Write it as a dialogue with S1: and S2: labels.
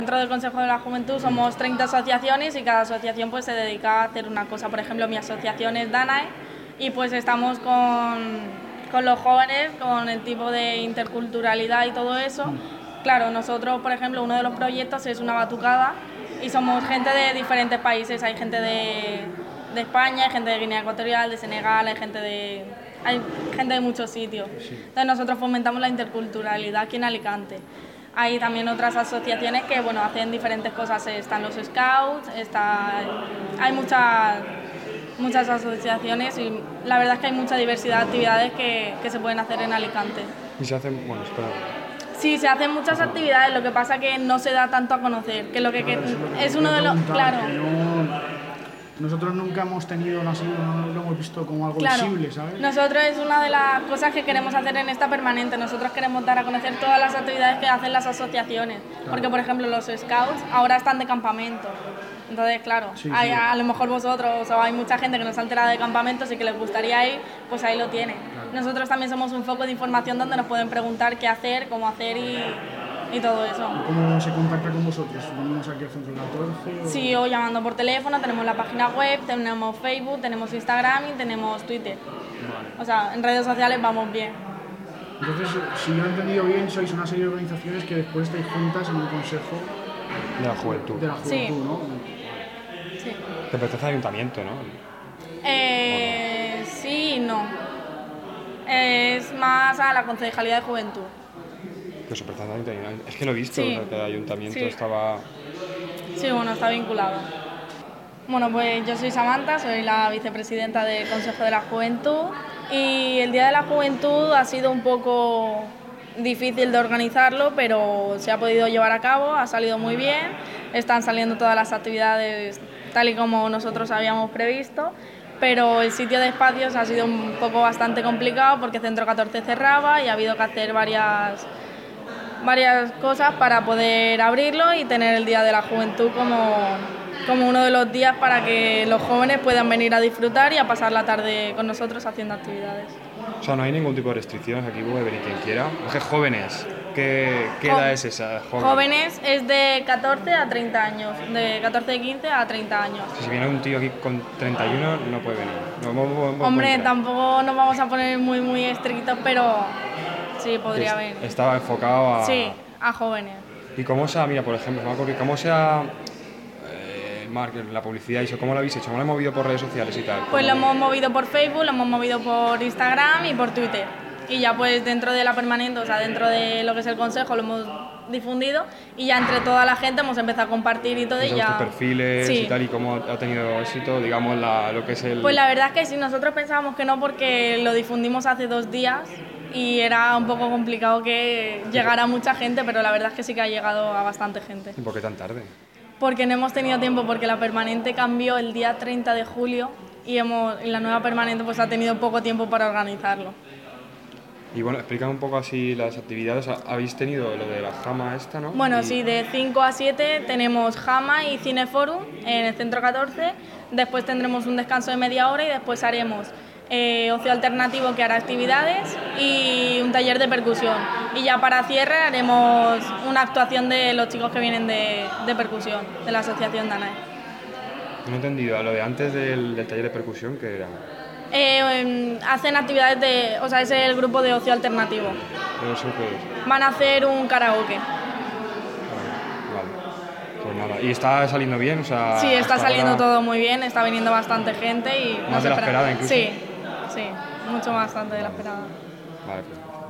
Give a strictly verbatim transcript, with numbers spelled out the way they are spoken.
S1: Dentro del Consejo de la Juventud somos treinta asociaciones y cada asociación pues se dedica a hacer una cosa. Por ejemplo, mi asociación es Danae y pues estamos con, con los jóvenes, con el tipo de interculturalidad y todo eso. Claro, nosotros, por ejemplo, uno de los proyectos es una batucada y somos gente de diferentes países. Hay gente de, de España, hay gente de Guinea Ecuatorial, de Senegal, hay gente de, hay gente de muchos sitios. Entonces nosotros fomentamos la interculturalidad aquí en Alicante. Hay también otras asociaciones que bueno, hacen diferentes cosas, están los scouts, está, hay muchas, muchas asociaciones y la verdad es que hay mucha diversidad de actividades que, que se pueden hacer en Alicante.
S2: Y se hacen, bueno, espera.
S1: Sí, se hacen muchas actividades, lo que pasa que no se da tanto a conocer, que lo que,
S3: Claro,
S1: que
S3: eso es lo que
S1: es
S3: te
S1: uno de los...
S3: preguntaba,
S1: Claro.
S3: que no- nosotros nunca hemos tenido, no, no lo hemos visto como algo
S1: Claro,
S3: visible, ¿sabes?
S1: nosotros es una de las cosas que queremos hacer en esta permanente. Nosotros queremos dar a conocer todas las actividades que hacen las asociaciones.
S3: Claro.
S1: Porque, por ejemplo, los scouts ahora están de campamento. Entonces, claro,
S3: Sí,
S1: hay,
S3: sí.
S1: a lo mejor vosotros o hay mucha gente que no se ha enterado de campamentos y que les gustaría ir, pues ahí lo tienen.
S3: Claro.
S1: Nosotros también somos un foco de información donde nos pueden preguntar qué hacer, cómo hacer y, y todo eso.
S3: ¿Cómo se contacta con vosotros? ¿Venimos aquí al Centro catorce? O...
S1: Sí, o llamando por teléfono, tenemos la página web, tenemos Facebook, tenemos Instagram y tenemos Twitter.
S3: Vale.
S1: O sea, en redes sociales vamos bien.
S3: Entonces, si yo he entendido bien, sois una serie de organizaciones que después estáis juntas en un consejo
S2: De la juventud.
S3: de la juventud,
S1: Sí.
S3: ¿no?
S1: Sí.
S2: Que pertenece al ayuntamiento, ¿no?
S1: Eh, sí y no. Es más a la Concejalía de Juventud.
S2: Que eso pertenece al ayuntamiento. Es que lo he visto,
S1: Sí.
S2: o sea, que el ayuntamiento
S1: Sí.
S2: estaba...
S1: Sí, bueno, está vinculado. Bueno, pues yo soy Samantha, soy la vicepresidenta del Consejo de la Juventud y el Día de la Juventud ha sido un poco difícil de organizarlo, pero se ha podido llevar a cabo, ha salido muy bien, están saliendo todas las actividades tal y como nosotros habíamos previsto, pero el sitio de espacios ha sido un poco bastante complicado porque Centro catorce cerraba y ha habido que hacer varias, varias cosas para poder abrirlo y tener el Día de la Juventud como, como uno de los días para que los jóvenes puedan venir a disfrutar y a pasar la tarde con nosotros haciendo actividades.
S2: O sea, no hay ningún tipo de restricciones, aquí puede venir quien quiera. Es que jóvenes, ¿qué, qué
S1: Jo-
S2: edad es esa? Joven.
S1: Jóvenes es de catorce a treinta años, de catorce y quince a treinta años.
S2: Si viene un tío aquí con treinta y uno, no puede venir. No, no- no- no
S1: Hombre,
S2: puede entrar.
S1: tampoco nos vamos a poner muy muy estrictos, pero sí, podría
S2: Es-
S1: venir.
S2: Estaba enfocado a...
S1: Sí, a jóvenes.
S2: ¿Y cómo se ha, mira, por ejemplo, se me ha ocurrido, cómo se ha... eh, el marketing, la publicidad y eso, cómo lo habéis hecho? ¿Cómo lo hemos movido por redes sociales y tal?
S1: Pues lo
S2: ¿Cómo-
S1: hemos movido por Facebook, lo hemos movido por Instagram y por Twitter. Y ya pues dentro de la permanente, o sea, dentro de lo que es el consejo lo hemos difundido y ya entre toda la gente hemos empezado a compartir y todo y
S2: desde
S1: ya...
S2: vuestros perfiles
S1: Sí.
S2: y tal, y cómo ha tenido éxito, digamos, la, lo que es el...
S1: Pues la verdad es que sí, nosotros pensábamos que no porque lo difundimos hace dos días y era un poco complicado que llegara mucha gente, pero la verdad es que sí que ha llegado a bastante gente.
S2: ¿Y por qué tan tarde?
S1: Porque no hemos tenido tiempo, porque la permanente cambió el día treinta de julio y, hemos, y la nueva permanente pues ha tenido poco tiempo para organizarlo.
S2: Y bueno, explícame un poco así las actividades. Habéis tenido lo de la jama esta, ¿no?
S1: Bueno,
S2: Y-
S1: sí, de cinco a siete tenemos Jama y Cineforum en el Centro catorce, después tendremos un descanso de media hora y después haremos eh, ocio alternativo que hará actividades y un taller de percusión. Y ya para cierre haremos una actuación de los chicos que vienen de, de percusión, de la Asociación Danae.
S2: No he entendido, lo de antes del, del taller de percusión, que era...
S1: Eh, em, hacen actividades de, o sea, es el grupo de ocio alternativo.
S2: No sé qué es.
S1: Van a hacer un karaoke.
S2: Vale. Pues nada. ¿Y está saliendo bien? O sea,
S1: Sí, está
S2: hasta
S1: saliendo
S2: ahora-
S1: todo muy bien, está viniendo bastante gente y
S2: Más
S1: nos
S2: de la
S1: espera-
S2: esperada, incluso.
S1: Sí, sí, mucho bastante de la esperada.
S2: Vale, pues.